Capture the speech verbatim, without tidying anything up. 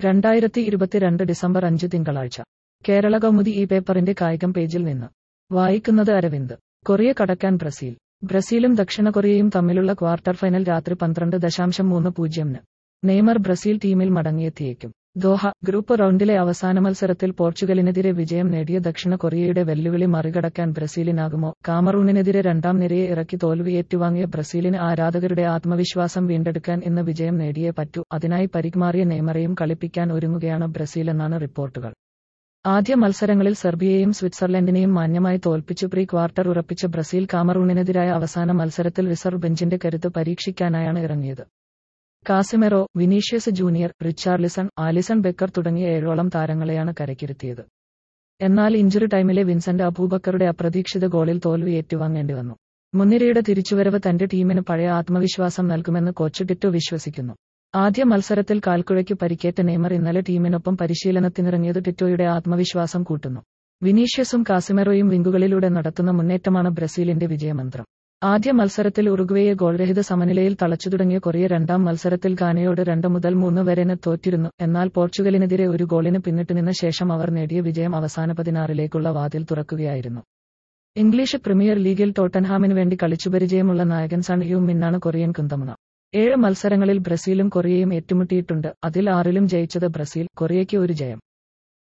രണ്ടായിരത്തി ഇരുപത്തിരണ്ട് ഡിസംബർ അഞ്ച് തിങ്കളാഴ്ച കേരള കൗമുദി ഈ പേപ്പറിന്റെ കായികം പേജിൽ നിന്ന് വായിക്കുന്നത് അരവിന്ദ്. കൊറിയ കടക്കാൻ ബ്രസീൽ. ബ്രസീലും ദക്ഷിണ കൊറിയയും തമ്മിലുള്ള ക്വാർട്ടർ ഫൈനൽ രാത്രി പന്ത്രണ്ട് ദശാംശം മൂന്ന് പൂജ്യമിന് നെയ്മർ ബ്രസീൽ ടീമിൽ മടങ്ങിയെത്തിയേക്കും. ദോഹ. ഗ്രൂപ്പ് റൗണ്ടിലെ അവസാന മത്സരത്തിൽ പോർച്ചുഗലിനെതിരെ വിജയം നേടിയ ദക്ഷിണ കൊറിയയുടെ വെല്ലുവിളി മറികടക്കാൻ ബ്രസീലിനാകുമോ? കാമറൂണിനെതിരെ രണ്ടാം നിരയെ ഇറക്കി തോൽവി ഏറ്റുവാങ്ങിയ ബ്രസീലിന് ആരാധകരുടെ ആത്മവിശ്വാസം വീണ്ടെടുക്കാൻ ഇന്ന് വിജയം നേടിയേ പറ്റൂ. അതിനായി പരിക്കുമാറിയ നെയ്മറെയും കളിപ്പിക്കാൻ ഒരുങ്ങുകയാണ് ബ്രസീലെന്നാണ് റിപ്പോർട്ടുകൾ. ആദ്യ മത്സരങ്ങളിൽ സെർബിയയെയും സ്വിറ്റ്സർലൻഡിനെയും മാന്യമായി തോൽപ്പിച്ചു പ്രീ ക്വാർട്ടർ ഉറപ്പിച്ച ബ്രസീൽ കാമറൂണിനെതിരായ അവസാന മത്സരത്തിൽ റിസർവ് ബെഞ്ചിന്റെ കരുത്ത് പരീക്ഷിക്കാനായാണ് ഇറങ്ങിയത്. Casemiro, Vinicius junior, Richarlison, Alisson Becker തുടങ്ങിയ ഏഴോളം താരങ്ങളെയാണ് കരക്കിരുത്തിയത്. എന്നാൽ ഇഞ്ചുറി ടൈമിലെ വിൻസെന്റ് അബൂബക്കറുടെ അപ്രതീക്ഷിത ഗോളിൽ തോൽവി ഏറ്റുവാങ്ങേണ്ടി വന്നു. മുൻനിരയുടെ തിരിച്ചുവരവ് തന്റെ ടീമിന് പഴയ ആത്മവിശ്വാസം നൽകുമെന്ന് കോച്ച് ടിറ്റോ വിശ്വസിക്കുന്നു. ആദ്യ മത്സരത്തിൽ കാൽക്കുഴയ്ക്ക് പരിക്കേറ്റ നെയ്മർ ഇന്നലെ ടീമിനൊപ്പം പരിശീലനത്തിനിറങ്ങിയത് ടിറ്റോയുടെ ആത്മവിശ്വാസം കൂട്ടുന്നു. വിനീഷ്യസും കാസിമെറോയും വിംഗുകളിലൂടെ നടത്തുന്ന മുന്നേറ്റമാണ് ബ്രസീലിന്റെ വിജയമന്ത്രം. ആദ്യ മത്സരത്തിൽ ഉറുഗ്വേയെ ഗോൾരഹിത സമനിലയിൽ തളച്ചു തുടങ്ങിയ കൊറിയ രണ്ടാം മത്സരത്തിൽ ഗാനയോട് രണ്ട് മുതൽ മൂന്ന് വരെന് തോറ്റിരുന്നു. എന്നാൽ പോർച്ചുഗലിനെതിരെ ഒരു ഗോളിന് പിന്നിട്ടുനിന്ന ശേഷം അവർ നേടിയ വിജയം അവസാന പതിനാറിലേക്കുള്ള വാതിൽ തുറക്കുകയായിരുന്നു. ഇംഗ്ലീഷ് പ്രീമിയർ ലീഗിൽ ടോട്ടൻഹാമിന് വേണ്ടി കളിച്ചുപരിചയമുള്ള നായകൻ സൺ ഹ്യൂം മിന്നാണ് കൊറിയൻ കുന്തമുന. ഏഴ് മത്സരങ്ങളിൽ ബ്രസീലും കൊറിയയും ഏറ്റുമുട്ടിയിട്ടുണ്ട്. അതിൽ ആറിലും ജയിച്ചത് ബ്രസീൽ. കൊറിയയ്ക്ക് ഒരു ജയം.